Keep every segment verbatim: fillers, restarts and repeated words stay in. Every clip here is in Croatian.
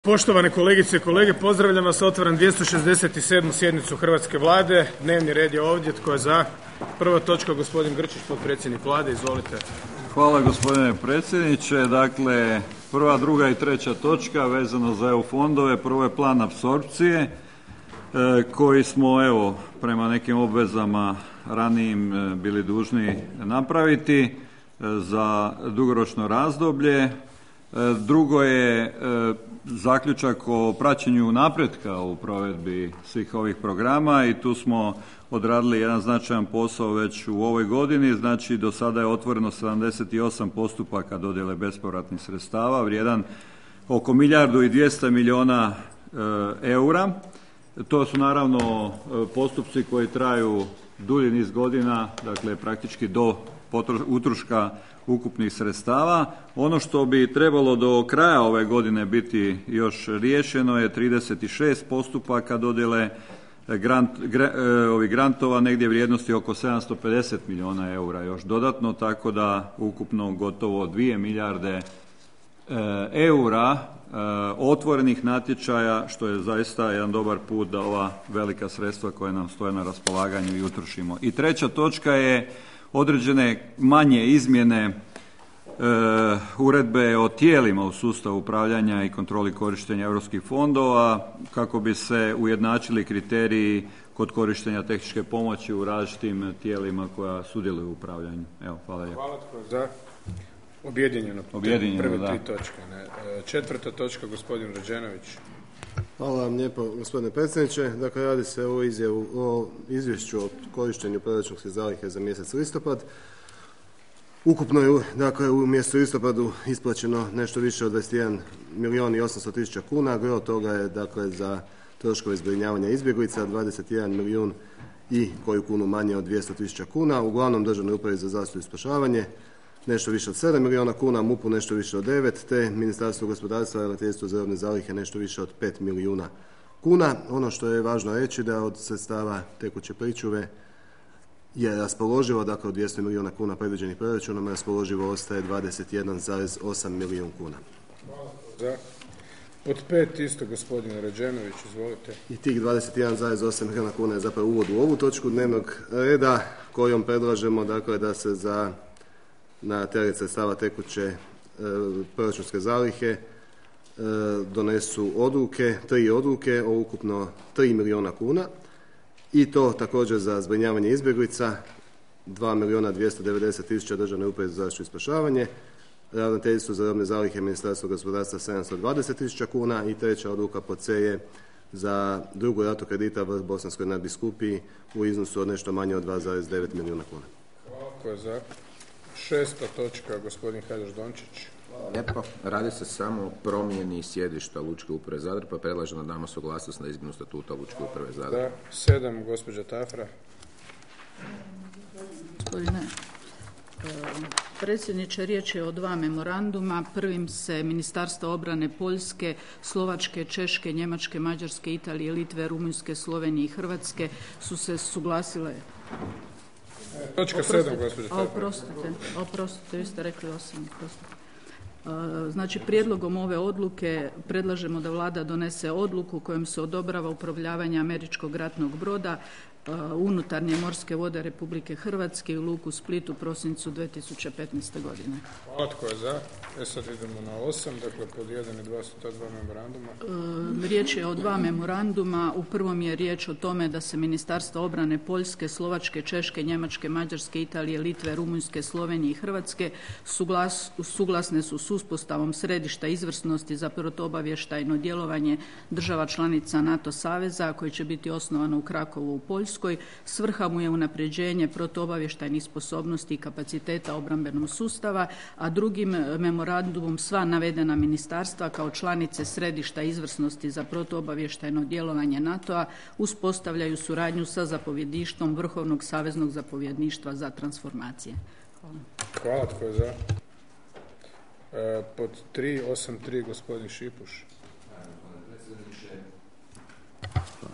Poštovane kolegice i kolege, pozdravljam vas. Otvaram dvjesto šezdeset sedmu sjednicu Hrvatske vlade. Dnevni red je ovdje. Tko je za? Prva točka, gospodin Grčić, potpredsjednik Vlade. Izvolite. Hvala gospodine predsjedniče. Dakle, prva, druga i treća točka vezano za E U fondove. Prvo je plan apsorpcije e, koji smo evo prema nekim obvezama ranijim e, bili dužni napraviti e, za dugoročno razdoblje. E, drugo je e, zaključak o praćenju napretka u provedbi svih ovih programa i tu smo odradili jedan značajan posao već u ovoj godini. Znači do sada je otvoreno sedamdeset osam postupaka dodjele bespovratnih sredstava vrijedan oko milijardu i dvjesto milijuna e, eura. To su naravno postupci koji traju dulji niz godina, dakle praktički do utroška ukupnih sredstava. Ono što bi trebalo do kraja ove godine biti još riješeno je trideset šest postupaka dodjele grant, gra, ovih grantova negdje vrijednosti oko sedamsto pedeset milijuna eura još dodatno, tako da ukupno gotovo dvije milijarde e, eura e, otvorenih natječaja, što je zaista jedan dobar put da ova velika sredstva koja nam stoje na raspolaganju i utrošimo. I treća točka je određene manje izmjene e, uredbe o tijelima u sustavu upravljanja i kontroli korištenja europskih fondova kako bi se ujednačili kriteriji kod korištenja tehničke pomoći u različitim tijelima koja sudjeluju u upravljanju. Evo, hvala lijepo. Hvala za objedinjeno. Objedinjeno, prve da. tri točke. Ne? Četvrta točka, gospodin Rađenović. Hvala vam lijepo gospodine predsjedniče. Dakle, radi se o, izjavu, o izvješću o korištenju proračunske zalihe za mjesec listopad. Ukupno je dakle, u mjesecu listopadu isplaćeno nešto više od dvadeset jedan milijun i osamsto tisuća kuna. Gro toga je dakle, za troškove zbrinjavanja izbjeglica, dvadeset jedan milijun i koju kunu manje od dvjesto tisuća kuna. Uglavnom Državnoj upravi za zaštitu i spašavanje nešto više od sedam milijuna kuna, MUP-u nešto više od devet, te Ministarstvo gospodarstva i Ravnateljstvo za robne zalihe nešto više od pet milijuna kuna. Ono što je važno reći da od sredstava tekuće pričuve je raspoloživo, dakle od dvjesto milijuna kuna predviđenih proračunom, raspoloživo ostaje dvadeset jedan zarez osam milijun kuna. Hvala za. Pod pet isto gospodin Rađenović, izvolite. I tih dvadeset jedan zarez osam milijuna kuna je zapravo uvod u ovu točku dnevnog reda kojom predlažemo dakle, da se za na teret sredstava tekuće e, proračunske zalihe e, donesu odluke, tri odluke o ukupno tri milijuna kuna i to također za zbrinjavanje izbjeglica dva milijuna dvjesto devedeset tisuća Državne uprave za zaštitu i spašavanje, Ravnateljstvo za robne zalihe Ministarstvo gospodarstva sedamsto dvadeset tisuća kuna i treća odluka pod C je za drugu ratu kredita v Bosanskoj nadbiskupiji u iznosu od nešto manje od dva zarez devet milijuna kuna. Hvala. Ko je za? Šesta točka, gospodin Hajdaš Dončić. Hvala lijepo. Radi se samo o promjeni sjedišta Lučke uprave Zadar, pa predlažem da damo suglasnost na izmjenu statuta Lučke uprave Zadar. Da. Sedam, gospođa Tafra. Gospodine predsjedniče, riječ je o dva memoranduma. Prvim se Ministarstvo obrane Poljske, Slovačke, Češke, Njemačke, Mađarske, Italije, Litve, Rumunjske, Slovenije i Hrvatske su se suglasile. Točka sedam, gospođa Tafra. Oprostite, oprostite, vi ste rekli osam, oprostite. Znači, prijedlogom ove odluke predlažemo da Vlada donese odluku kojom se odobrava uplovljavanje američkog ratnog broda unutarnje morske vode Republike Hrvatske i u luku Split u prosincu dvije tisuće petnaeste. godine. Hvala, tko je za? E sad idemo na osam, dakle pod jedan i dva su ta dva memoranduma. E, riječ je o dva memoranduma. U prvom je riječ o tome da se Ministarstvo obrane Poljske, Slovačke, Češke, Njemačke, Mađarske, Italije, Litve, Rumunjske, Slovenije i Hrvatske suglas, suglasne su s uspostavom središta izvrsnosti za protuobavještajno djelovanje država članica NATO saveza koji će biti osnovano u Krakovu u Poljskoj. Svrha mu je unapređenje protuobavještajnih sposobnosti i kapaciteta obrambenog sustava, a drugim memorandumom sva navedena ministarstva kao članice središta izvrsnosti za protuobavještajno djelovanje NATO-a uspostavljaju suradnju sa zapovjedništvom Vrhovnog saveznog zapovjedništva za transformacije. Hvala. Hvala, tko je za? E, pod tri, osam, tri, gospodin Šipuš. Hvala.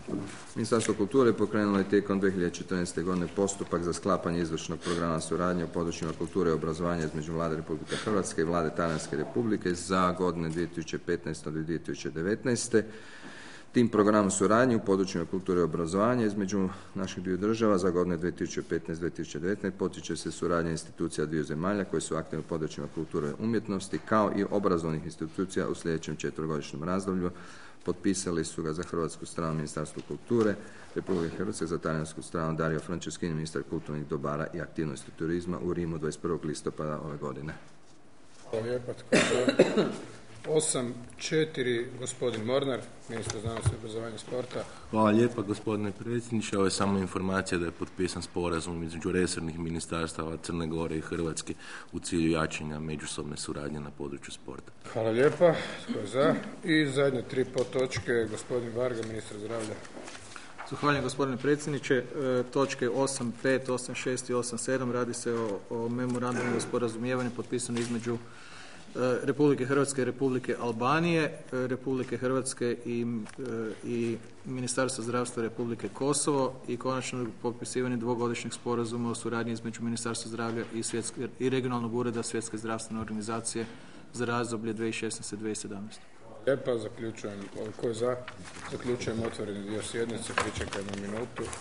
Ministarstvo kulture pokrenulo je tijekom dvije hiljade četrnaeste. godine postupak za sklapanje izvršnog programa suradnje u područjima kulture i obrazovanja između Vlade Republike Hrvatske i Vlade Talijanske Republike za godine dvije tisuće petnaeste. do dvije tisuće devetnaeste. Tim programom suradnje u područjima kulture i obrazovanja između naših dviju država za godine dvije tisuće petnaeste. do dvije tisuće devetnaeste. potiče se suradnja institucija dviju zemalja koje su aktivne u područjima kulture i umjetnosti kao i obrazovnih institucija u sljedećem četverogodišnjem razdoblju. Potpisali su ga za hrvatsku stranu Ministarstvo kulture Republike Hrvatske, za talijansku stranu Dario Franceschini, ministar kulturnih dobara i aktivnosti turizma u Rimu dvadeset prvog listopada ove godine. Hvala lijepa. osam četiri gospodin Mornar, ministar znanosti, obrazovanja i sporta. Hvala lijepa gospodine predsjedniče. Ovo je samo informacija da je potpisan sporazum između resornih ministarstava Crne Gore i Hrvatske u cilju jačanja međusobne suradnje na području sporta. Hvala lijepa. Tko je za? I zadnje tri podtočke, gospodin Varga, ministar zdravlja. Zahvaljujem gospodine predsjedniče. E, točke osam pet, osam šest i osam sedam radi se o, o memorandumu o sporazumijevanju potpisano između Republike Hrvatske i Republike Albanije, Republike Hrvatske i, i Ministarstva zdravstva Republike Kosovo i konačno potpisivanje dvogodišnjeg sporazuma o suradnji između Ministarstva zdravlja i, svjetske, i regionalnog ureda Svjetske zdravstvene organizacije za razdoblje dvije tisuće šesnaeste. do dvije tisuće sedamnaeste. Lijepa, zaključujem, ko je za, zaključujem otvoreni dio sjednice, pričekajmo minutu.